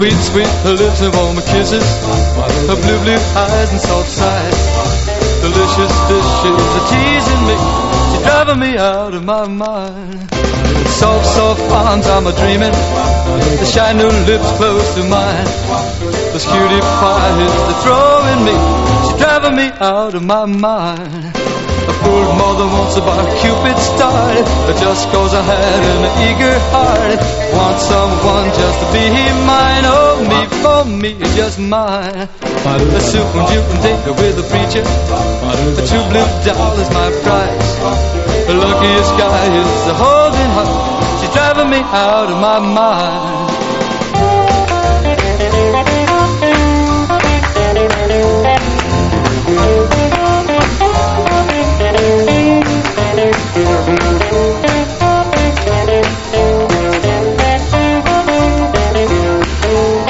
Sweet, sweet, her lips and warm kisses, her blue, blue eyes and soft sighs. Delicious dishes are teasing me, she's driving me out of my mind. Soft, soft arms, I'm a-dreaming, the shy new lips close to mine. Those cutie pies they're throwing me, she's driving me out of my mind. A fool more than once about Cupid's start, but just cause I had an eager heart. Want someone just to be mine, oh me, for me, just mine. A super Newton date with a preacher, a true blue doll is my prize. The luckiest guy is a holding heart, she's driving me out of my mind.